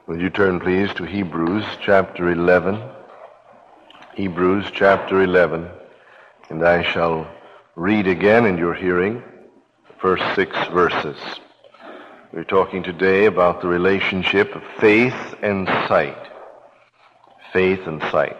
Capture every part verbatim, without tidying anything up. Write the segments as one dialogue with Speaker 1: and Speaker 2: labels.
Speaker 1: Will you turn, please, to Hebrews chapter eleven? Hebrews chapter eleven. And I shall read again in your hearing the first six verses. We're talking today about the relationship of faith and sight. Faith and sight.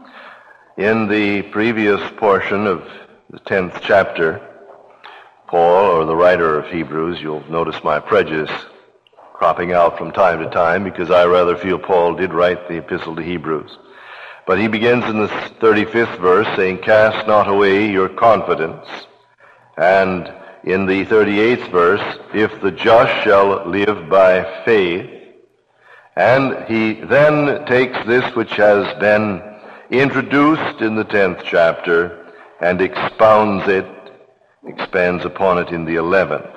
Speaker 1: In the previous portion of the tenth chapter, Paul, or the writer of Hebrews, you'll notice my prejudice cropping out from time to time because I rather feel Paul did write the epistle to Hebrews. But he begins in the thirty-fifth verse saying, "Cast not away your confidence." And in the thirty-eighth verse, "If the just shall live by faith." And he then takes this which has been introduced in the tenth chapter and expounds it, expands upon it in the eleventh.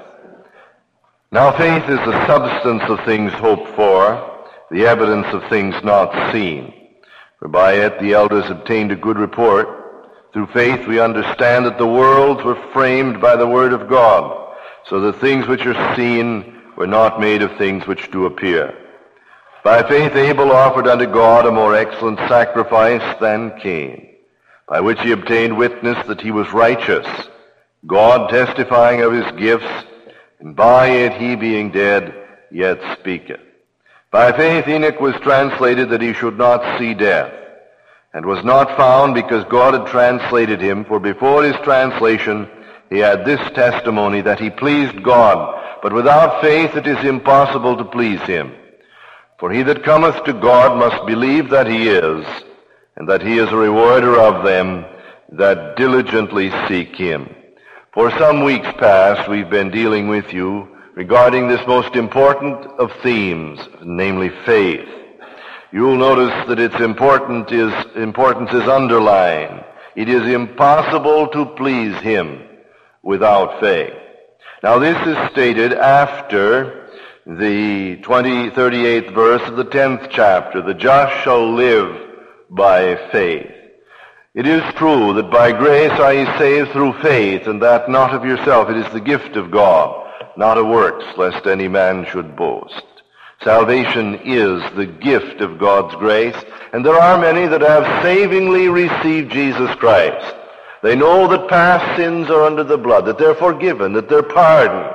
Speaker 1: Now faith is the substance of things hoped for, the evidence of things not seen. For by it the elders obtained a good report. Through faith we understand that the worlds were framed by the word of God, so that things which are seen were not made of things which do appear. By faith Abel offered unto God a more excellent sacrifice than Cain, by which he obtained witness that he was righteous, God testifying of his gifts, and by it he being dead yet speaketh. By faith Enoch was translated that he should not see death, and was not found because God had translated him, for before his translation he had this testimony that he pleased God, but without faith it is impossible to please him. For he that cometh to God must believe that he is, and that he is a rewarder of them that diligently seek him. For some weeks past, we've been dealing with you regarding this most important of themes, namely faith. You'll notice that its important is, importance is underlined. It is impossible to please him without faith. Now this is stated after the twenty, thirty-eighth verse of the tenth chapter. The just shall live by faith. It is true that by grace are ye saved through faith, and that not of yourself. It is the gift of God, not of works, lest any man should boast. Salvation is the gift of God's grace, and there are many that have savingly received Jesus Christ. They know that past sins are under the blood, that they're forgiven, that they're pardoned.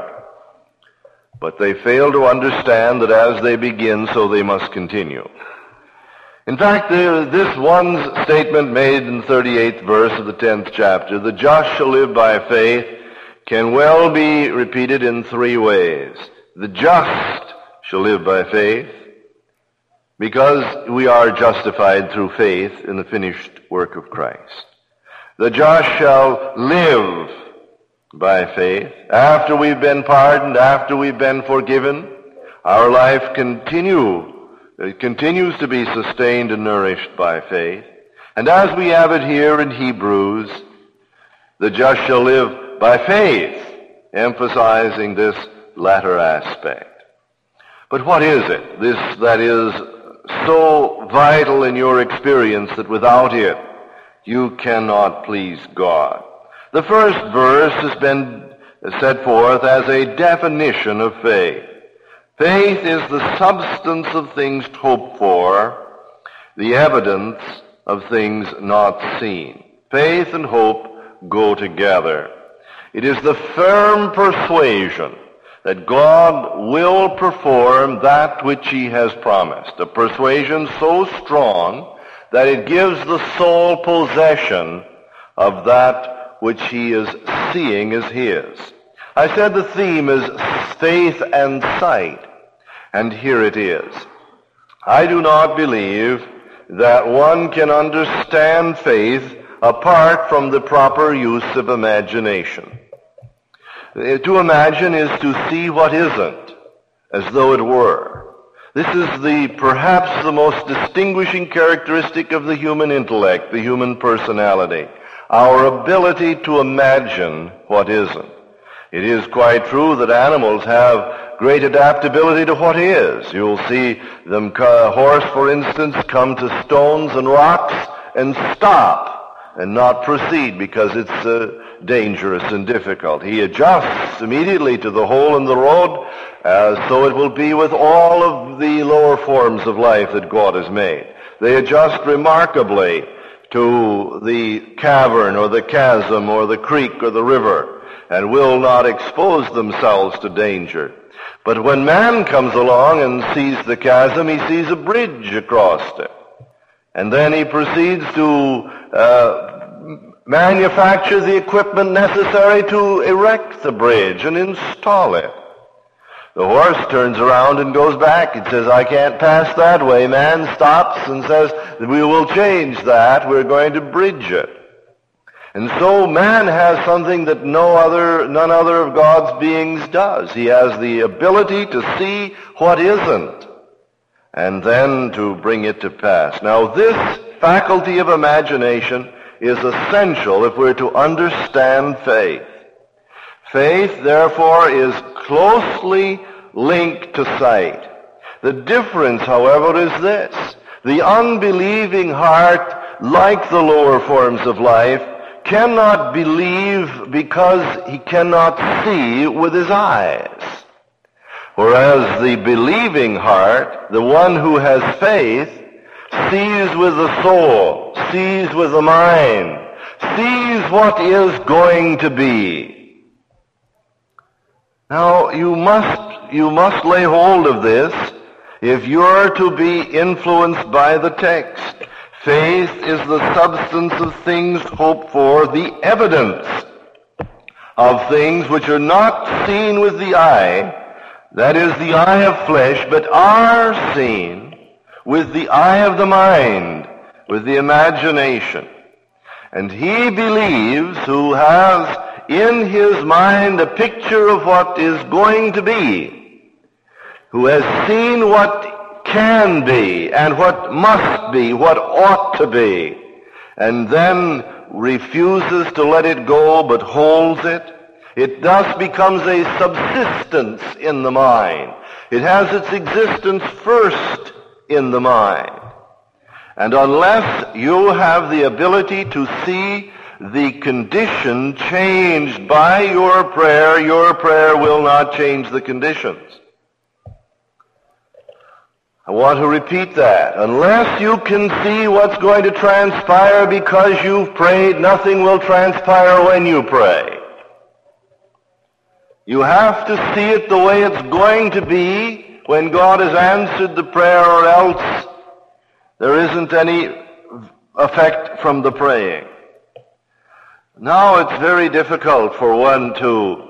Speaker 1: But they fail to understand that as they begin, so they must continue. In fact, this one statement made in the thirty-eighth verse of the tenth chapter, "The just shall live by faith," can well be repeated in three ways. The just shall live by faith, because we are justified through faith in the finished work of Christ. The just shall live by faith. After we've been pardoned, after we've been forgiven, our life continue It continues to be sustained and nourished by faith. And as we have it here in Hebrews, the just shall live by faith, emphasizing this latter aspect. But what is it, this that is so vital in your experience that without it you cannot please God? The first verse has been set forth as a definition of faith. Faith is the substance of things hoped for, the evidence of things not seen. Faith and hope go together. It is the firm persuasion that God will perform that which he has promised, a persuasion so strong that it gives the soul possession of that which he is seeing as his. I said the theme is faith and sight, and here it is. I do not believe that one can understand faith apart from the proper use of imagination. To imagine is to see what isn't, as though it were. This is the perhaps the most distinguishing characteristic of the human intellect, the human personality, our ability to imagine what isn't. It is quite true that animals have great adaptability to what is. You'll see them, a horse, for instance, come to stones and rocks and stop and not proceed because it's uh, dangerous and difficult. He adjusts immediately to the hole in the road, uh, so it will be with all of the lower forms of life that God has made. They adjust remarkably to the cavern or the chasm or the creek or the river, and will not expose themselves to danger. But when man comes along and sees the chasm, he sees a bridge across it. And then he proceeds to uh, manufacture the equipment necessary to erect the bridge and install it. The horse turns around and goes back. It says, I can't pass that way. Man stops and says, we will change that. We're going to bridge it. And so man has something that no other, none other of God's beings does. He has the ability to see what isn't, and then to bring it to pass. Now, this faculty of imagination is essential if we're to understand faith. Faith, therefore, is closely linked to sight. The difference, however, is this. The unbelieving heart, like the lower forms of life, cannot believe because he cannot see with his eyes. Whereas the believing heart, the one who has faith, sees with the soul, sees with the mind, sees what is going to be. Now, you must, you must lay hold of this if you're to be influenced by the text. Faith is the substance of things hoped for, the evidence of things which are not seen with the eye, that is the eye of flesh, but are seen with the eye of the mind, with the imagination. And he believes who has in his mind a picture of what is going to be, who has seen what can be and what must be, what ought to be, and then refuses to let it go but holds it. It thus becomes a subsistence in the mind. It has its existence first in the mind. And unless you have the ability to see the condition changed by your prayer, your prayer will not change the conditions. I want to repeat that. Unless you can see what's going to transpire because you've prayed, nothing will transpire when you pray. You have to see it the way it's going to be when God has answered the prayer, or else there isn't any effect from the praying. Now it's very difficult for one to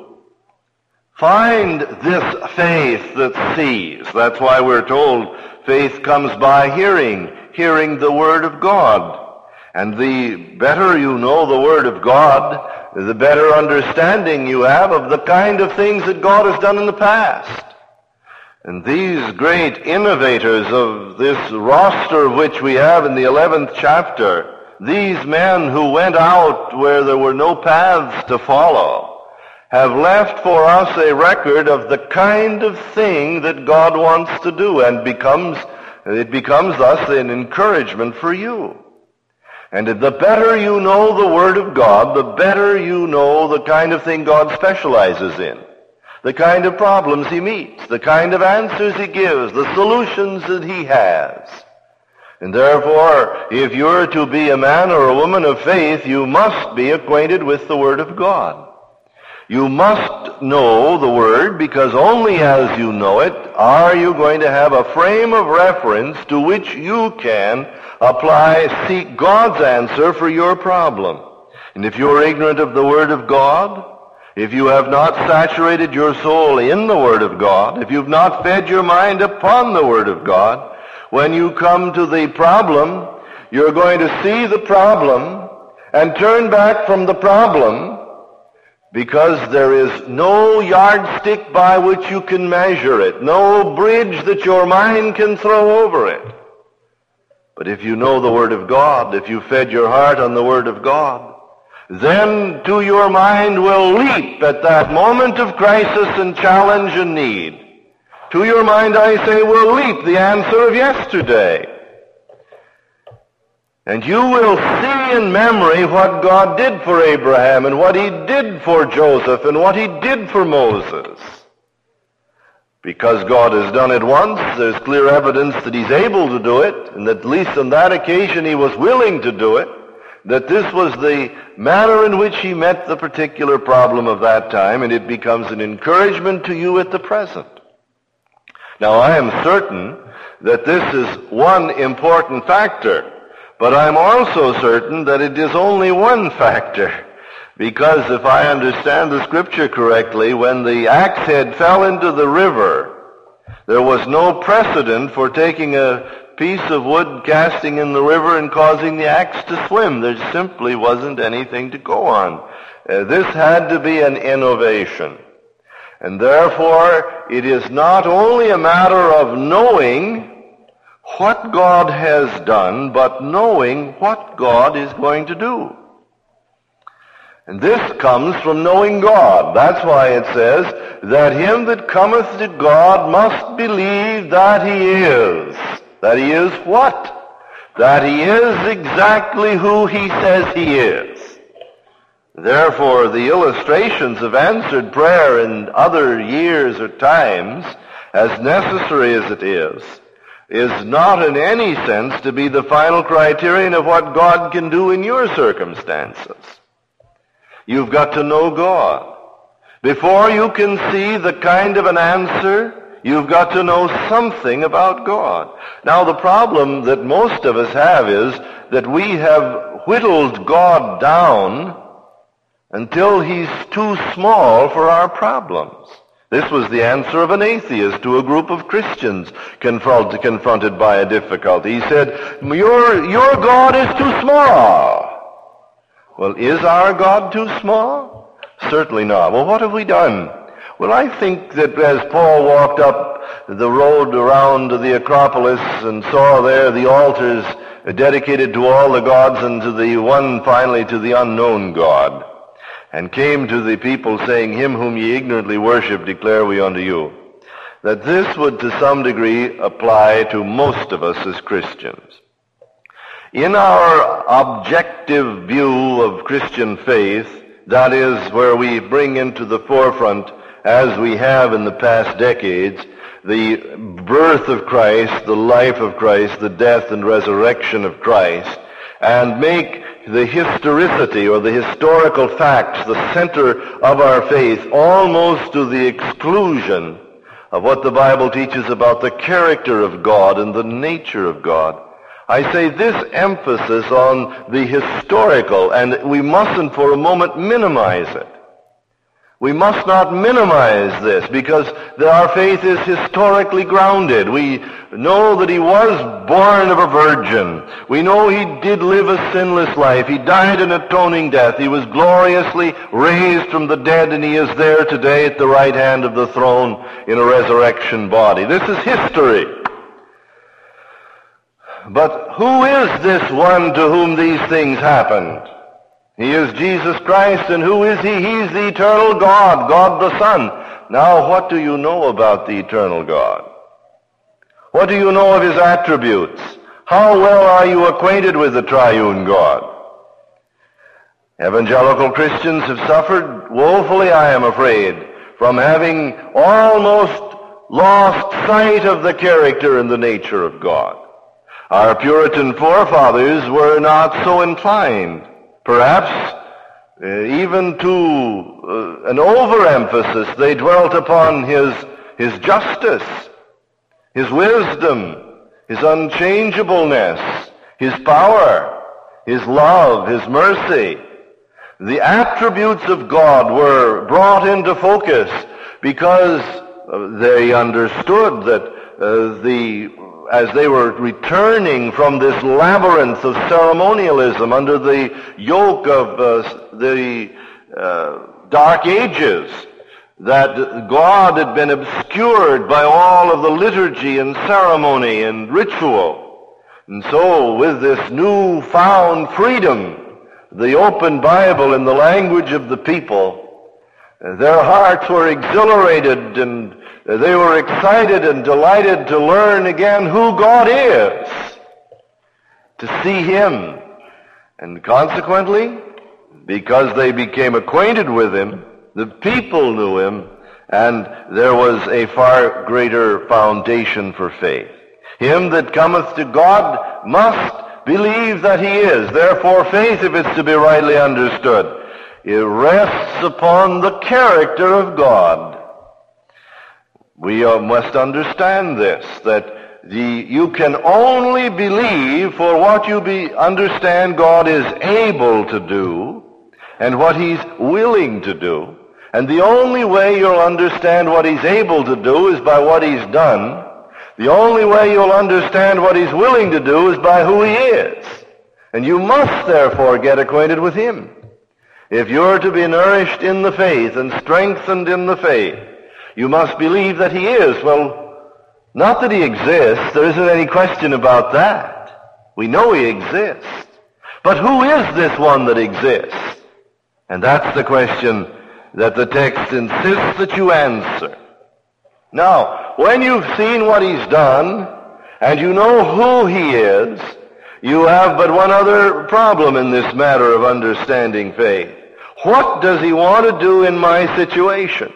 Speaker 1: find this faith that sees. That's why we're told faith comes by hearing, hearing the Word of God. And the better you know the Word of God, the better understanding you have of the kind of things that God has done in the past. And these great innovators of this roster which we have in the eleventh chapter, these men who went out where there were no paths to follow, have left for us a record of the kind of thing that God wants to do, and becomes it becomes thus an encouragement for you. And the better you know the Word of God, the better you know the kind of thing God specializes in, the kind of problems He meets, the kind of answers He gives, the solutions that He has. And therefore, if you're to be a man or a woman of faith, you must be acquainted with the Word of God. You must know the Word, because only as you know it are you going to have a frame of reference to which you can apply, seek God's answer for your problem. And if you're ignorant of the Word of God, if you have not saturated your soul in the Word of God, if you've not fed your mind upon the Word of God, when you come to the problem, you're going to see the problem and turn back from the problem, because there is no yardstick by which you can measure it, no bridge that your mind can throw over it. But if you know the Word of God, if you fed your heart on the Word of God, then to your mind will leap at that moment of crisis and challenge and need. To your mind, I say, will leap the answer of yesterday. And you will see in memory what God did for Abraham and what he did for Joseph and what he did for Moses. Because God has done it once, there's clear evidence that he's able to do it, and that at least on that occasion he was willing to do it, that this was the manner in which he met the particular problem of that time, and it becomes an encouragement to you at the present. Now, I am certain that this is one important factor, but I'm also certain that it is only one factor. Because if I understand the scripture correctly, when the axe head fell into the river, there was no precedent for taking a piece of wood, casting in the river, and causing the axe to swim. There simply wasn't anything to go on. Uh, this had to be an innovation. And therefore, it is not only a matter of knowing what God has done, but knowing what God is going to do. And this comes from knowing God. That's why it says that him that cometh to God must believe that he is. That he is what? That he is exactly who he says he is. Therefore, the illustrations of answered prayer in other years or times, as necessary as it is, is not in any sense to be the final criterion of what God can do in your circumstances. You've got to know God. Before you can see the kind of an answer, you've got to know something about God. Now, the problem that most of us have is that we have whittled God down until he's too small for our problems. This was the answer of an atheist to a group of Christians confront, confronted by a difficulty. He said, your, your God is too small. Well, is our God too small? Certainly not. Well, what have we done? Well, I think that as Paul walked up the road around the Acropolis and saw there the altars dedicated to all the gods and to the one finally to the unknown God, and came to the people saying, him whom ye ignorantly worship declare we unto you, that this would to some degree apply to most of us as Christians. In our objective view of Christian faith, that is where we bring into the forefront, as we have in the past decades, the birth of Christ, the life of Christ, the death and resurrection of Christ, and make the historicity or the historical facts the center of our faith, almost to the exclusion of what the Bible teaches about the character of God and the nature of God. I say this emphasis on the historical, and we mustn't for a moment minimize it. We must not minimize this, because our faith is historically grounded. We know that he was born of a virgin. We know he did live a sinless life. He died an atoning death. He was gloriously raised from the dead, and he is there today at the right hand of the throne in a resurrection body. This is history. But who is this one to whom these things happened? He is Jesus Christ, and who is he? He's the eternal God, God the Son. Now, what do you know about the eternal God? What do you know of his attributes? How well are you acquainted with the triune God? Evangelical Christians have suffered woefully, I am afraid, from having almost lost sight of the character and the nature of God. Our Puritan forefathers were not so inclined, perhaps uh, even to uh, an overemphasis. They dwelt upon his, his justice, his wisdom, his unchangeableness, his power, his love, his mercy. The attributes of God were brought into focus because uh, they understood that uh, the as they were returning from this labyrinth of ceremonialism under the yoke of uh, the uh, Dark Ages, that God had been obscured by all of the liturgy and ceremony and ritual. And so with this newfound freedom, the open Bible in the language of the people, their hearts were exhilarated and they were excited and delighted to learn again who God is. to see him. And consequently, because they became acquainted with him, the people knew him, and there was a far greater foundation for faith. Him that cometh to God must believe that he is. Therefore, faith, if it's to be rightly understood, it rests upon the character of God. We uh, must understand this, that the, you can only believe for what you be, understand God is able to do and what he's willing to do. And the only way you'll understand what he's able to do is by what he's done. The only way you'll understand what he's willing to do is by who he is. And you must therefore get acquainted with him. If you're to be nourished in the faith and strengthened in the faith, you must believe that he is. Well, not that he exists. There isn't any question about that. We know he exists. But who is this one that exists? And that's the question that the text insists that you answer. Now, when you've seen what he's done, and you know who he is, you have but one other problem in this matter of understanding faith. What does he want to do in my situation?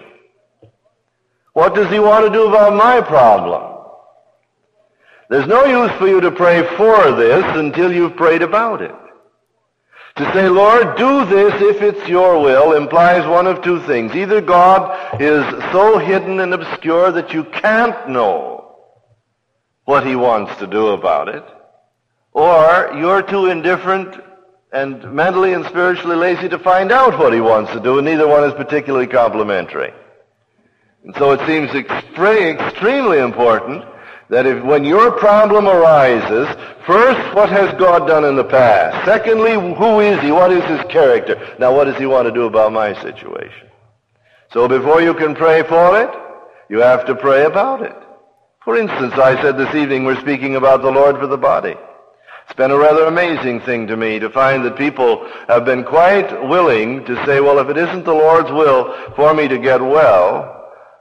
Speaker 1: What does he want to do about my problem? There's no use for you to pray for this until you've prayed about it. To say, Lord, do this if it's your will, implies one of two things. Either God is so hidden and obscure that you can't know what he wants to do about it, or you're too indifferent and mentally and spiritually lazy to find out what he wants to do, and neither one is particularly complimentary. And so it seems extre- extremely important that if, when your problem arises, first, what has God done in the past? Secondly, who is he? What is his character? Now, what does he want to do about my situation? So before you can pray for it, you have to pray about it. For instance, I said this evening we're speaking about the Lord for the body. It's been a rather amazing thing to me to find that people have been quite willing to say, well, if it isn't the Lord's will for me to get well,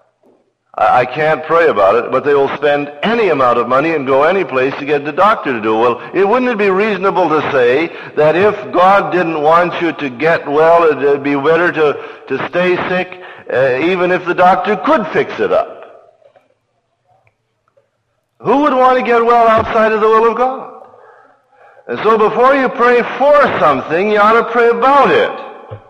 Speaker 1: I can't pray about it, but they will spend any amount of money and go any place to get the doctor to do it. Well, it wouldn't it be reasonable to say that if God didn't want you to get well, it'd be better to, to stay sick, uh, even if the doctor could fix it up? Who would want to get well outside of the will of God? And so before you pray for something, you ought to pray about it.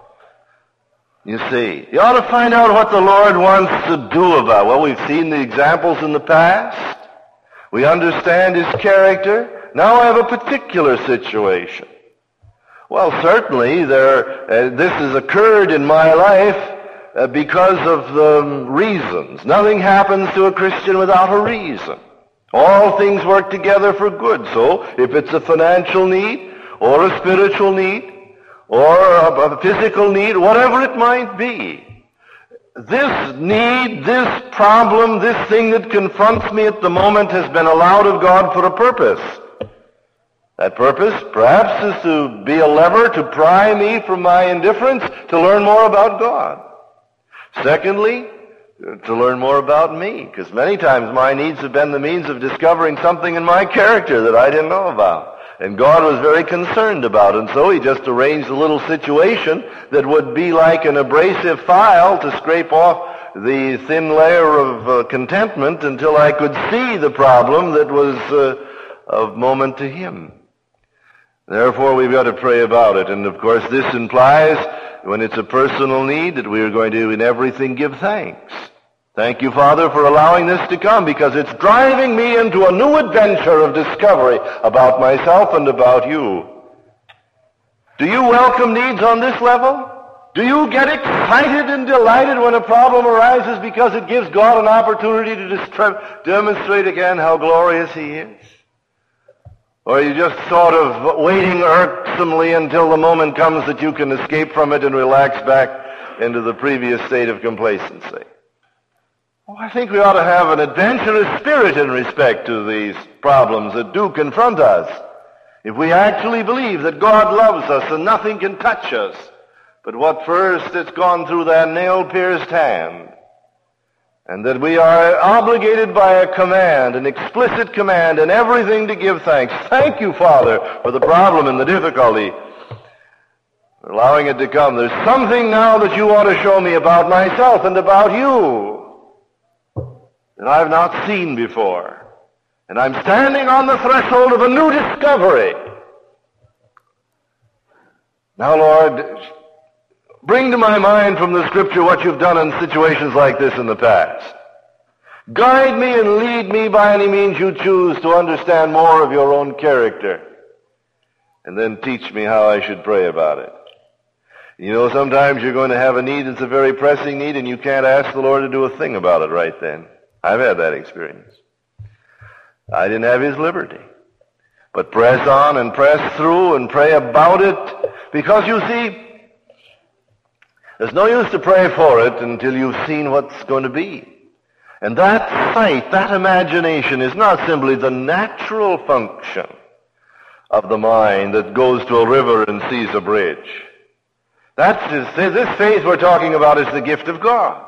Speaker 1: You see, you ought to find out what the Lord wants to do about it. Well, we've seen the examples in the past. We understand his character. Now I have a particular situation. Well, certainly there, uh, this has occurred in my life uh, because of the reasons. Nothing happens to a Christian without a reason. All things work together for good. So if it's a financial need or a spiritual need, or a physical need, whatever it might be, this need, this problem, this thing that confronts me at the moment has been allowed of God for a purpose. That purpose, perhaps, is to be a lever to pry me from my indifference to learn more about God. Secondly, to learn more about me, because many times my needs have been the means of discovering something in my character that I didn't know about. And God was very concerned about it, and so he just arranged a little situation that would be like an abrasive file to scrape off the thin layer of uh, contentment until I could see the problem that was uh, of moment to him. Therefore, we've got to pray about it. And, of course, this implies, when it's a personal need, that we are going to, in everything, give thanks. Thank you, Father, for allowing this to come, because it's driving me into a new adventure of discovery about myself and about you. Do you welcome needs on this level? Do you get excited and delighted when a problem arises because it gives God an opportunity to distra- demonstrate again how glorious he is? Or are you just sort of waiting irksomely until the moment comes that you can escape from it and relax back into the previous state of complacency? Oh, I think we ought to have an adventurous spirit in respect to these problems that do confront us. If we actually believe that God loves us and nothing can touch us but what first it's gone through that nail-pierced hand, and that we are obligated by a command, an explicit command, and everything to give thanks. Thank you, Father, for the problem and the difficulty, for allowing it to come. There's something now that you want to show me about myself and about you that I've not seen before. And I'm standing on the threshold of a new discovery. Now, Lord, bring to my mind from the Scripture what you've done in situations like this in the past. Guide me and lead me by any means you choose to understand more of your own character. And then teach me how I should pray about it. You know, sometimes you're going to have a need that's a very pressing need, and you can't ask the Lord to do a thing about it right then. I've had that experience. I didn't have his liberty. But press on and press through and pray about it, because you see, there's no use to pray for it until you've seen what's going to be. And that sight, that imagination, is not simply the natural function of the mind that goes to a river and sees a bridge. That's just, this faith we're talking about is the gift of God.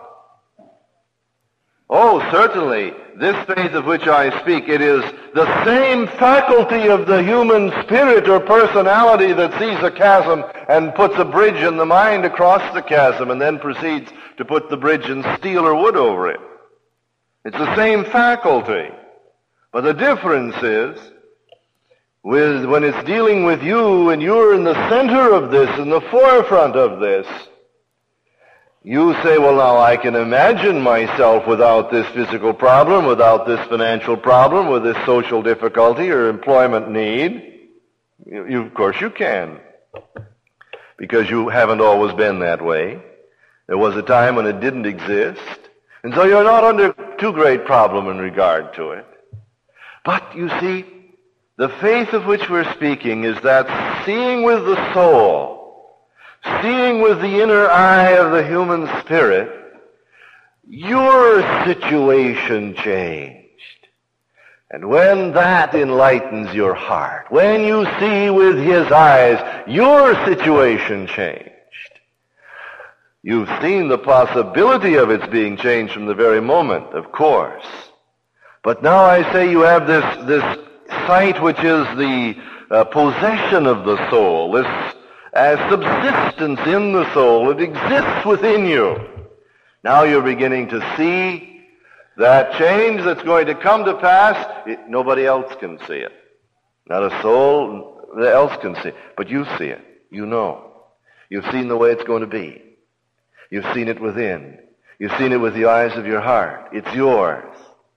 Speaker 1: Oh, certainly, this faith of which I speak, it is the same faculty of the human spirit or personality that sees a chasm and puts a bridge in the mind across the chasm and then proceeds to put the bridge in steel or wood over it. It's the same faculty. But the difference is, with when it's dealing with you and you're in the center of this, in the forefront of this, you say, well, now I can imagine myself without this physical problem, without this financial problem, with this social difficulty or employment need. You, you, of course you can, because you haven't always been that way. There was a time when it didn't exist, and so you're not under too great problem in regard to it. But you see, the faith of which we're speaking is that seeing with the soul, seeing with the inner eye of the human spirit, your situation changed. And when that enlightens your heart, when you see with his eyes, your situation changed. You've seen the possibility of its being changed from the very moment, of course. But now I say you have this, this sight which is the uh, possession of the soul, this as subsistence in the soul. It exists within you. Now you're beginning to see that change that's going to come to pass. It, nobody else can see it. Not a soul else can see it. But you see it. You know. You've seen the way it's going to be. You've seen it within. You've seen it with the eyes of your heart. It's yours.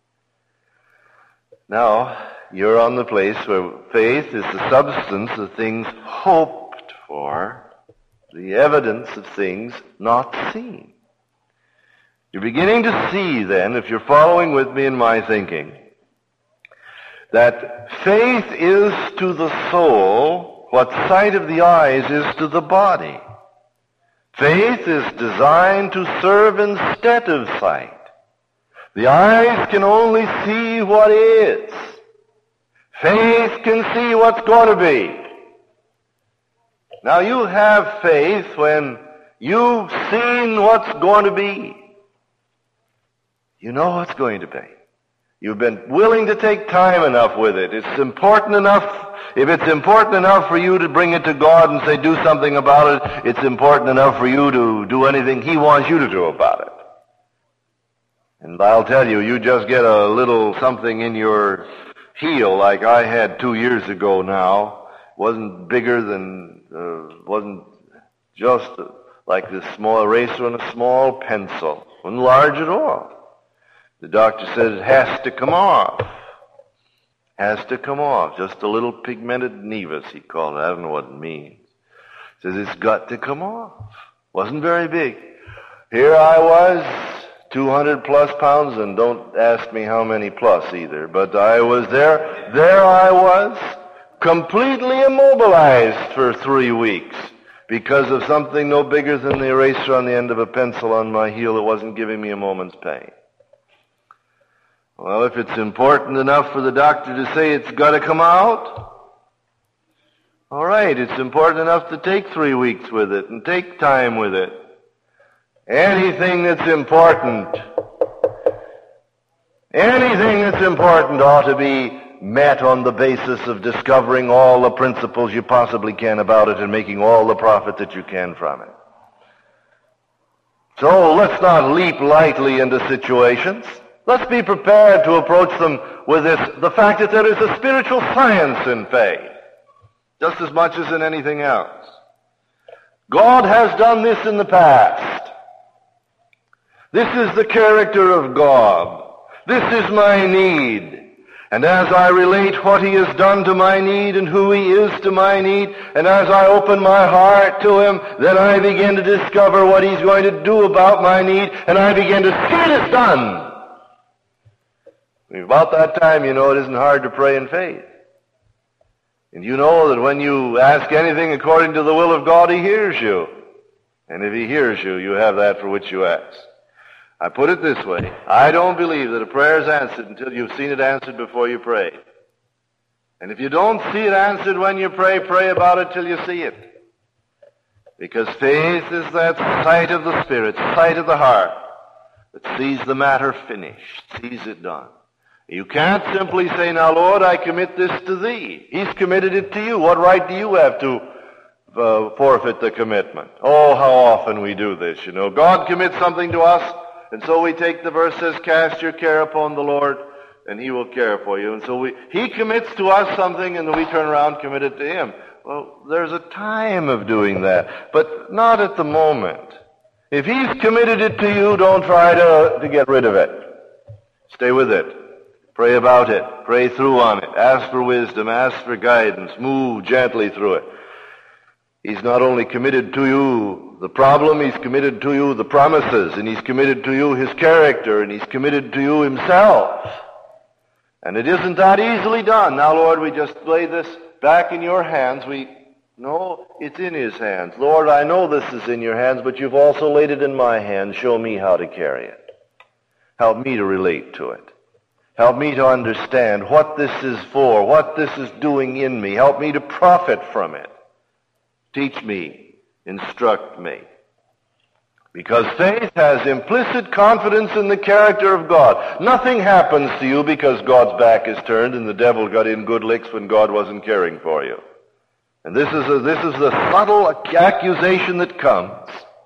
Speaker 1: Now, you're on the place where faith is the substance of things hoped for, the evidence of things not seen. You're beginning to see then, if you're following with me in my thinking, that faith is to the soul what sight of the eyes is to the body. Faith is designed to serve instead of sight. The eyes can only see what is. Faith can see what's going to be. Now you have faith when you've seen what's going to be. You know what's going to be. You've been willing to take time enough with it. It's important enough, if it's important enough for you to bring it to God and say, do something about it, it's important enough for you to do anything he wants you to do about it. And I'll tell you, you just get a little something in your heel like I had two years ago now. Wasn't bigger than, uh, wasn't just like this small eraser and a small pencil. Wasn't large at all. The doctor said it has to come off. Has to come off. Just a little pigmented nevus, he called it. I don't know what it means. He says it's got to come off. Wasn't very big. Here I was, two hundred plus pounds, and don't ask me how many plus either, but I was there. There I was, completely immobilized for three weeks because of something no bigger than the eraser on the end of a pencil on my heel that wasn't giving me a moment's pain. Well, if it's important enough for the doctor to say it's got to come out, all right, it's important enough to take three weeks with it and take time with it. Anything that's important Anything that's important ought to be met on the basis of discovering all the principles you possibly can about it and making all the profit that you can from it. So let's not leap lightly into situations. Let's be prepared to approach them with this, the fact that there is a spiritual science in faith, just as much as in anything else. God has done this in the past. This is the character of God. This is my need. And as I relate what he has done to my need and who he is to my need, and as I open my heart to him, then I begin to discover what he's going to do about my need, and I begin to see it is done. About that time, you know, it isn't hard to pray in faith. And you know that when you ask anything according to the will of God, he hears you. And if he hears you, you have that for which you ask. I put it this way. I don't believe that a prayer is answered until you've seen it answered before you pray. And if you don't see it answered when you pray, pray about it till you see it. Because faith is that sight of the Spirit, sight of the heart, that sees the matter finished, sees it done. You can't simply say, now, Lord, I commit this to thee. He's committed it to you. What right do you have to uh, forfeit the commitment? Oh, how often we do this, you know. God commits something to us, and so we take the verse says, cast your care upon the Lord, and he will care for you. And so we, he commits to us something, and then we turn around and commit it to him. Well, there's a time of doing that, but not at the moment. If he's committed it to you, don't try to, to get rid of it. Stay with it. Pray about it. Pray through on it. Ask for wisdom. Ask for guidance. Move gently through it. He's not only committed to you the problem, he's committed to you the promises, and he's committed to you his character, and he's committed to you himself. And it isn't that easily done. Now, Lord, we just lay this back in your hands. We No, it's in his hands. Lord, I know this is in your hands, but you've also laid it in my hands. Show me how to carry it. Help me to relate to it. Help me to understand what this is for, what this is doing in me. Help me to profit from it. Teach me, instruct me. Because faith has implicit confidence in the character of God. Nothing happens to you because God's back is turned and the devil got in good licks when God wasn't caring for you. And this is a, this is the subtle accusation that comes.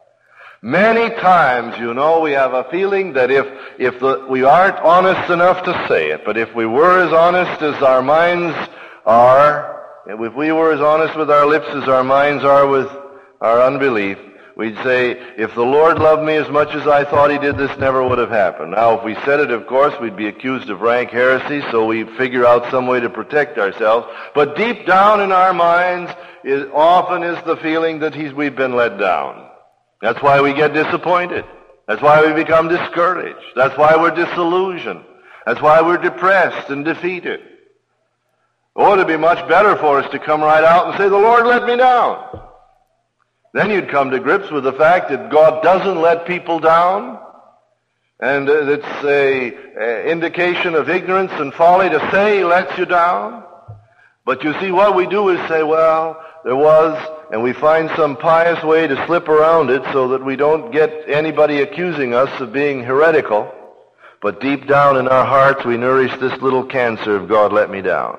Speaker 1: Many times, you know, we have a feeling that if, if the, we aren't honest enough to say it, but if we were as honest as our minds are, if we were as honest with our lips as our minds are with our unbelief, we'd say, if the Lord loved me as much as I thought he did, this never would have happened. Now, if we said it, of course, we'd be accused of rank heresy, so we figure out some way to protect ourselves. But deep down in our minds, it often is the feeling that he's, we've been let down. That's why we get disappointed. That's why we become discouraged. That's why we're disillusioned. That's why we're depressed and defeated. Oh, it'd be much better for us to come right out and say, the Lord let me down. Then you'd come to grips with the fact that God doesn't let people down, and uh, it's a, a indication of ignorance and folly to say he lets you down. But you see, what we do is say, well, there was, and we find some pious way to slip around it so that we don't get anybody accusing us of being heretical. But deep down in our hearts, we nourish this little cancer of God let me down.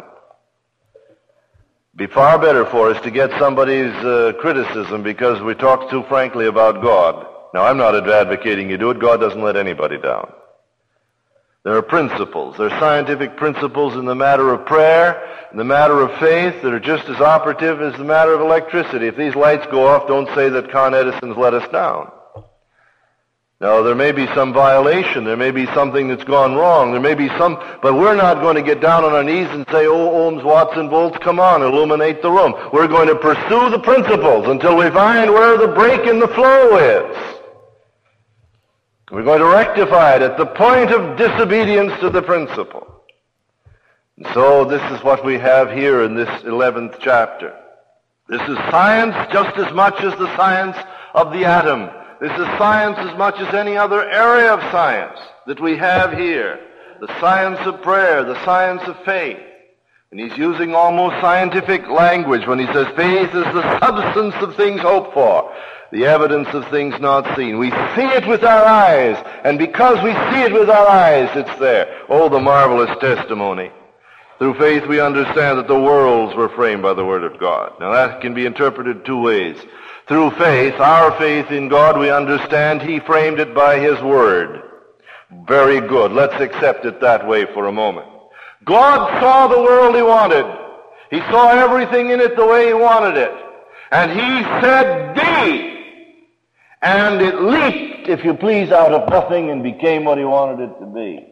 Speaker 1: Be far better for us to get somebody's uh, criticism because we talk too frankly about God. Now, I'm not advocating you do it. God doesn't let anybody down. There are principles. There are scientific principles in the matter of prayer, in the matter of faith, that are just as operative as the matter of electricity. If these lights go off, don't say that Con Edison's let us down. Now, there may be some violation. There may be something that's gone wrong. There may be some, but we're not going to get down on our knees and say, oh, ohms, watts, and volts, come on, illuminate the room. We're going to pursue the principles until we find where the break in the flow is. We're going to rectify it at the point of disobedience to the principle. And so this is what we have here in this eleventh chapter. This is science just as much as the science of the atom. This is science as much as any other area of science that we have here. The science of prayer, the science of faith. And he's using almost scientific language when he says faith is the substance of things hoped for, the evidence of things not seen. We see it with our eyes, and because we see it with our eyes, it's there. Oh, the marvelous testimony. Through faith we understand that the worlds were framed by the Word of God. Now that can be interpreted two ways. Through faith, our faith in God, we understand He framed it by His Word. Very good. Let's accept it that way for a moment. God saw the world He wanted. He saw everything in it the way He wanted it. And He said, be. And it leaped, if you please, out of nothing and became what He wanted it to be.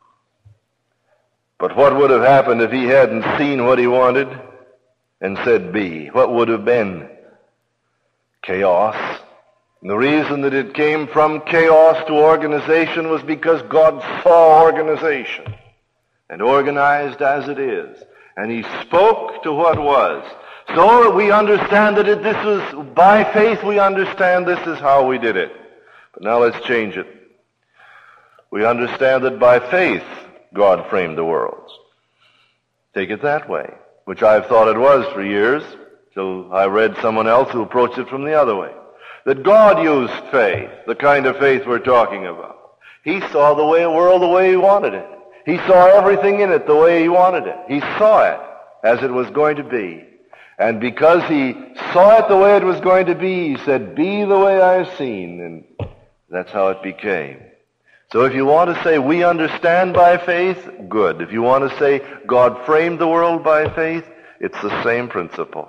Speaker 1: But what would have happened if He hadn't seen what He wanted and said, be? What would have been? Chaos. And the reason that it came from chaos to organization was because God saw organization, and organized as it is. And He spoke to what was. So we understand that it, this was, by faith we understand this is how we did it. But now let's change it. We understand that by faith God framed the worlds. Take it that way, which I've thought it was for years, till I read someone else who approached it from the other way. That God used faith, the kind of faith we're talking about. He saw the way, world the way He wanted it. He saw everything in it the way He wanted it. He saw it as it was going to be. And because He saw it the way it was going to be, He said, be the way I have seen. And that's how it became. So if you want to say we understand by faith, good. If you want to say God framed the world by faith, it's the same principle.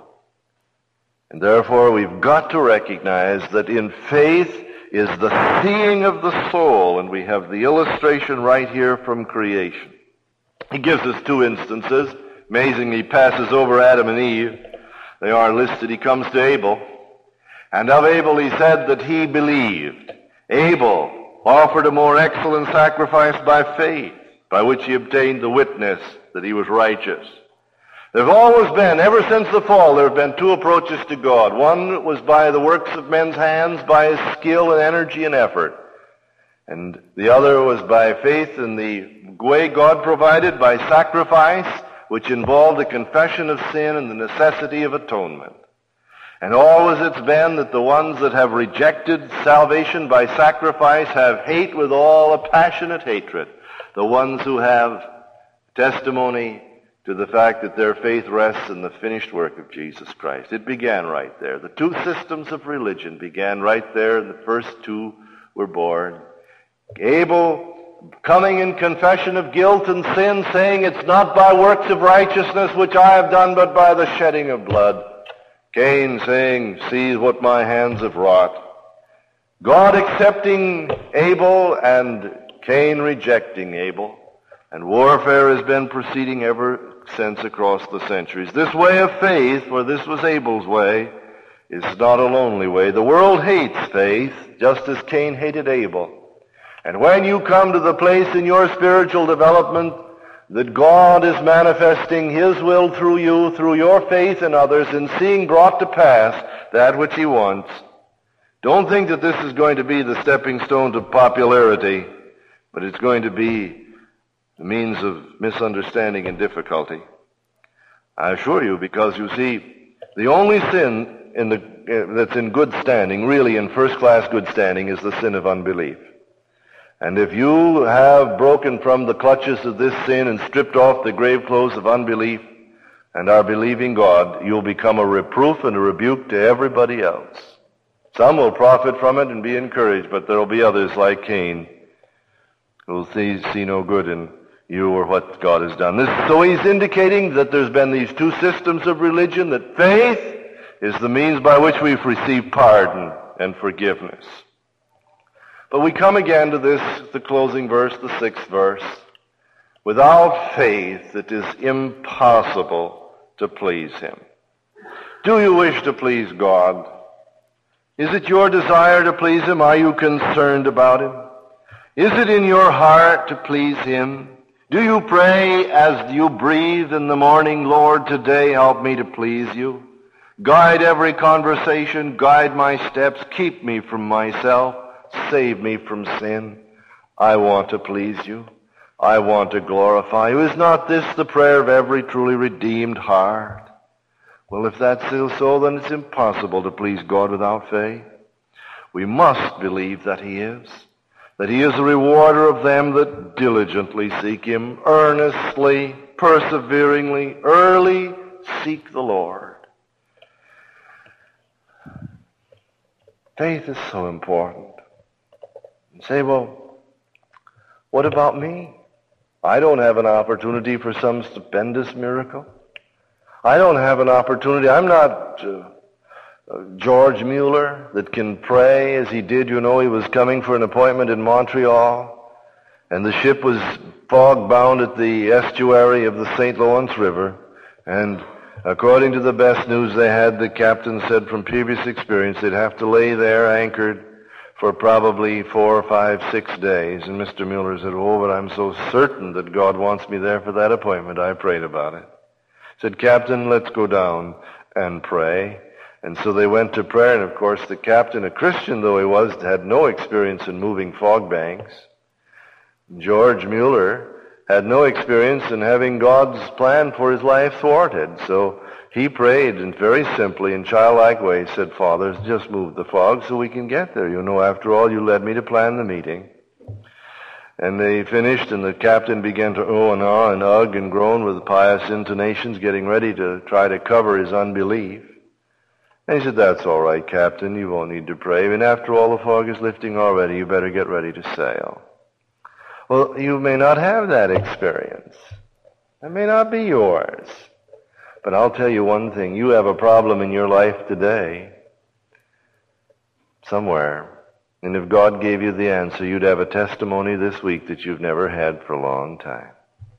Speaker 1: And therefore we've got to recognize that in faith is the seeing of the soul, and we have the illustration right here from creation. He gives us two instances. Amazingly, He passes over Adam and Eve. They are listed. He comes to Abel. And of Abel He said that he believed. Abel offered a more excellent sacrifice by faith, by which he obtained the witness that he was righteous. There have always been, ever since the fall, there have been two approaches to God. One was by the works of men's hands, by his skill and energy and effort. And the other was by faith in the way God provided, by sacrifice, which involved a confession of sin and the necessity of atonement. And always it's been that the ones that have rejected salvation by sacrifice have hate with all a passionate hatred. The ones who have testimony to the fact that their faith rests in the finished work of Jesus Christ. It began right there. The two systems of religion began right there, and the first two were born. Abel coming in confession of guilt and sin, saying, it's not by works of righteousness which I have done, but by the shedding of blood. Cain saying, see what my hands have wrought. God accepting Abel and Cain rejecting Abel. And warfare has been proceeding ever since across the centuries. This way of faith, for this was Abel's way, is not a lonely way. The world hates faith, just as Cain hated Abel. And when you come to the place in your spiritual development that God is manifesting His will through you, through your faith in others, in seeing brought to pass that which He wants, don't think that this is going to be the stepping stone to popularity, but it's going to be the means of misunderstanding and difficulty. I assure you, because you see, the only sin in the, uh, that's in good standing, really in first-class good standing, is the sin of unbelief. And if you have broken from the clutches of this sin and stripped off the grave clothes of unbelief and are believing God, you'll become a reproof and a rebuke to everybody else. Some will profit from it and be encouraged, but there will be others like Cain who will see, see no good in you or what God has done. This, so he's indicating that there's been these two systems of religion, that faith is the means by which we've received pardon and forgiveness. But we come again to this, the closing verse, the sixth verse. Without faith it is impossible to please Him. Do you wish to please God? Is it your desire to please Him? Are you concerned about Him? Is it in your heart to please Him? Do you pray as you breathe in the morning, Lord, today help me to please you? Guide every conversation, guide my steps, keep me from myself, save me from sin. I want to please you. I want to glorify you. Is not this the prayer of every truly redeemed heart? Well, if that's still so, then it's impossible to please God without faith. We must believe that he is, that he is a rewarder of them that diligently seek him, earnestly, perseveringly, early seek the Lord. Faith is so important. You say, well, what about me? I don't have an opportunity for some stupendous miracle. I don't have an opportunity. I'm not uh, uh, George Mueller that can pray as he did. You know, he was coming for an appointment in Montreal, and the ship was fog-bound at the estuary of the Saint Lawrence River, and according to the best news they had, the captain said from previous experience they'd have to lay there anchored for probably four, five, six days. And Mister Mueller said, oh, but I'm so certain that God wants me there for that appointment. I prayed about it. Said, Captain, let's go down and pray. And so they went to prayer, and of course the captain, a Christian though he was, had no experience in moving fog banks. George Mueller had no experience in having God's plan for his life thwarted. So he prayed, and very simply, in childlike way, said, Father, just move the fog so we can get there. You know, after all, you led me to plan the meeting. And they finished, and the captain began to oh and ah and ugh and groan with pious intonations, getting ready to try to cover his unbelief. And he said, that's all right, Captain, you won't need to pray. And after all, the fog is lifting already. You better get ready to sail. Well, you may not have that experience. It may not be yours. But I'll tell you one thing. You have a problem in your life today, somewhere. And if God gave you the answer, you'd have a testimony this week that you've never had for a long time.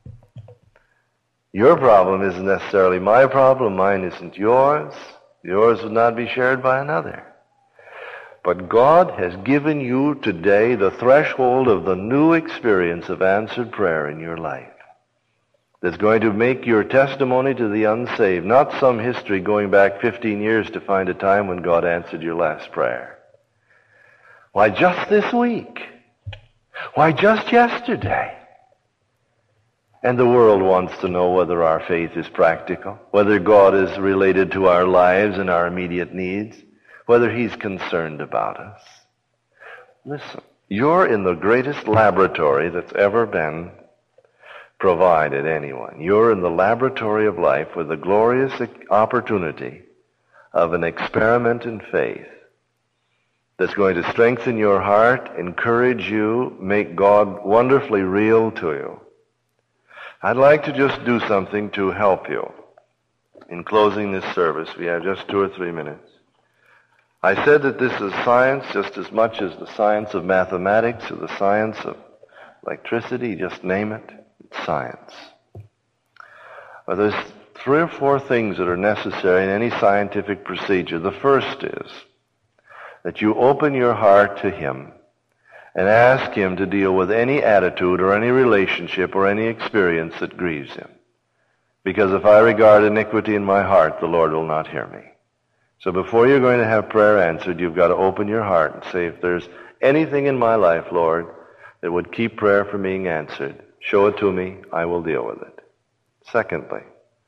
Speaker 1: Your problem isn't necessarily my problem. Mine isn't yours. Yours would not be shared by another. But God has given you today the threshold of the new experience of answered prayer in your life that's going to make your testimony to the unsaved, not some history going back fifteen years to find a time when God answered your last prayer. Why, just this week. Why, just yesterday. And the world wants to know whether our faith is practical, whether God is related to our lives and our immediate needs, whether he's concerned about us. Listen, you're in the greatest laboratory that's ever been provided anyone. You're in the laboratory of life with the glorious opportunity of an experiment in faith that's going to strengthen your heart, encourage you, make God wonderfully real to you. I'd like to just do something to help you. In closing this service, we have just two or three minutes. I said that this is science just as much as the science of mathematics or the science of electricity, just name it, it's science. Well, there's three or four things that are necessary in any scientific procedure. The first is that you open your heart to him and ask him to deal with any attitude or any relationship or any experience that grieves him. Because if I regard iniquity in my heart, the Lord will not hear me. So before you're going to have prayer answered, you've got to open your heart and say, if there's anything in my life, Lord, that would keep prayer from being answered, show it to me, I will deal with it. Secondly,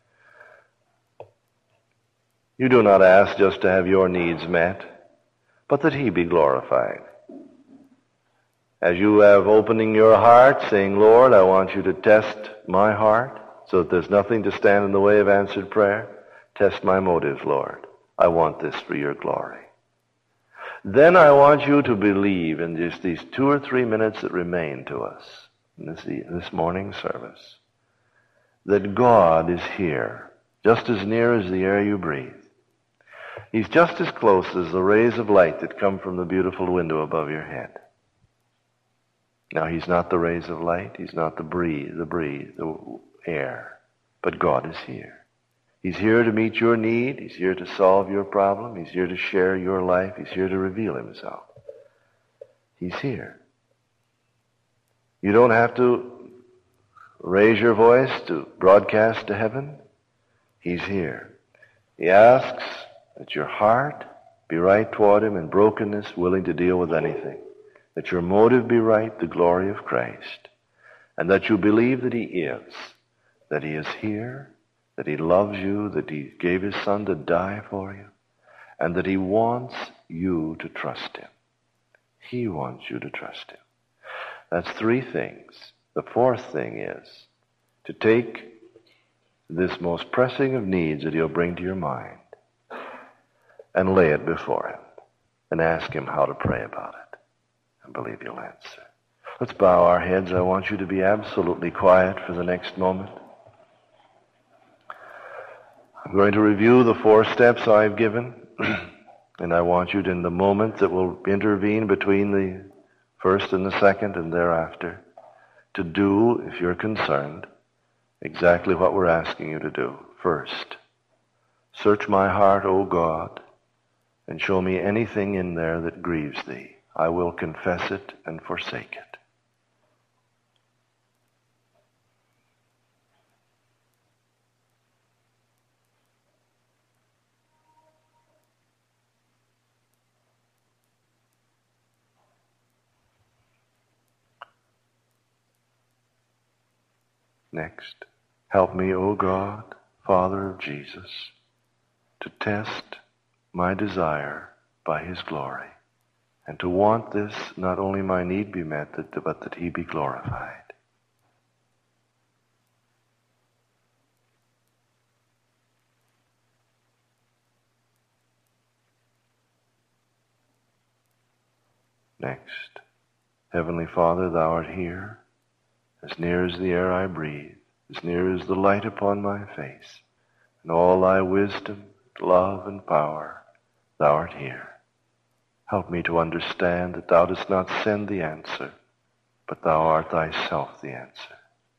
Speaker 1: you do not ask just to have your needs met, but that he be glorified. As you have opening your heart, saying, Lord, I want you to test my heart so that there's nothing to stand in the way of answered prayer. Test my motives, Lord. I want this for your glory. Then I want you to believe in just these two or three minutes that remain to us in this, this morning service that God is here, just as near as the air you breathe. He's just as close as the rays of light that come from the beautiful window above your head. Now, he's not the rays of light. He's not the breeze, the breeze, the air. But God is here. He's here to meet your need. He's here to solve your problem. He's here to share your life. He's here to reveal himself. He's here. You don't have to raise your voice to broadcast to heaven. He's here. He asks that your heart be right toward him in brokenness, willing to deal with anything. That your motive be right, the glory of Christ. and that you believe that he is, that he is here, that he loves you, that he gave his son to die for you, and that he wants you to trust him. He wants you to trust him. That's three things. The fourth thing is to take this most pressing of needs that he'll bring to your mind and lay it before him and ask him how to pray about it, and believe he'll answer. Let's bow our heads. I want you to be absolutely quiet for the next moment. I'm going to review the four steps I've given, and I want you to, in the moment that will intervene between the first and the second and thereafter, to do, if you're concerned, exactly what we're asking you to do. First, search my heart, O God, and show me anything in there that grieves thee. I will confess it and forsake it. Next, help me, O God, Father of Jesus, to test my desire by his glory, and to want this, not only my need be met, but that he be glorified. Next, Heavenly Father, thou art here, as near as the air I breathe, as near as the light upon my face, and all thy wisdom, love, and power, thou art here. Help me to understand that thou dost not send the answer, but thou art thyself the answer.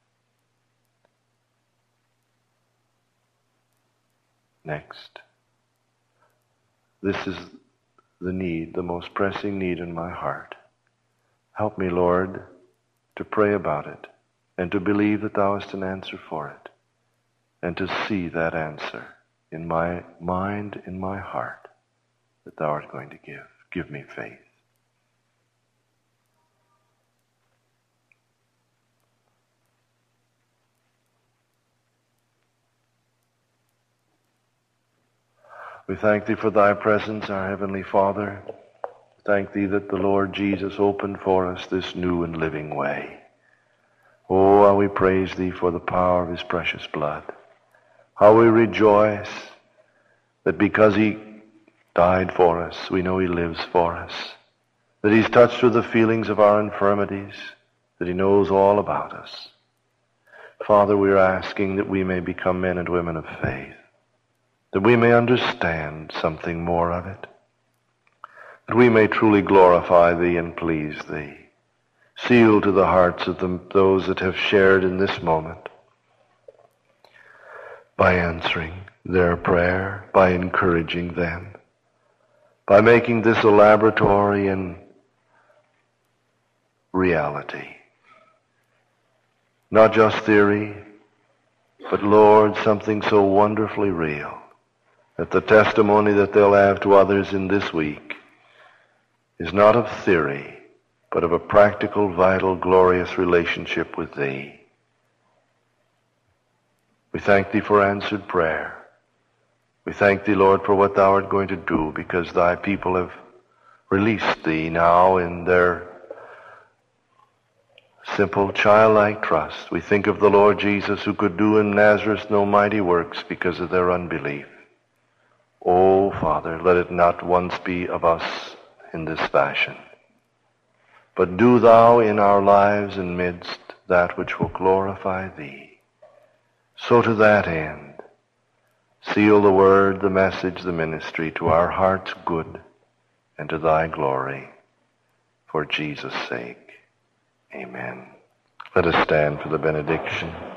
Speaker 1: Next, this is the need, the most pressing need in my heart. Help me, Lord, to pray about it, and to believe that thou hast an answer for it, and to see that answer in my mind, in my heart, that thou art going to give. Give me faith. We thank thee for thy presence, our Heavenly Father. Thank thee that the Lord Jesus opened for us this new and living way. Oh, how we praise thee for the power of his precious blood. How we rejoice that because he died for us, we know he lives for us. That he's touched with the feelings of our infirmities, that he knows all about us. Father, we are asking that we may become men and women of faith, that we may understand something more of it, that we may truly glorify thee and please thee. Seal to the hearts of them, those that have shared in this moment, by answering their prayer, by encouraging them, by making this a laboratory in reality. Not just theory, but, Lord, something so wonderfully real that the testimony that they'll have to others in this week is not of theory, but of a practical, vital, glorious relationship with thee. We thank thee for answered prayer. We thank thee, Lord, for what thou art going to do, because thy people have released thee now in their simple, childlike trust. We think of the Lord Jesus, who could do in Nazareth no mighty works because of their unbelief. Oh, Father, let it not once be of us in this fashion, but do thou in our lives and midst that which will glorify thee. So to that end, seal the word, the message, the ministry to our heart's good and to thy glory. For Jesus' sake, amen. Let us stand for the benediction.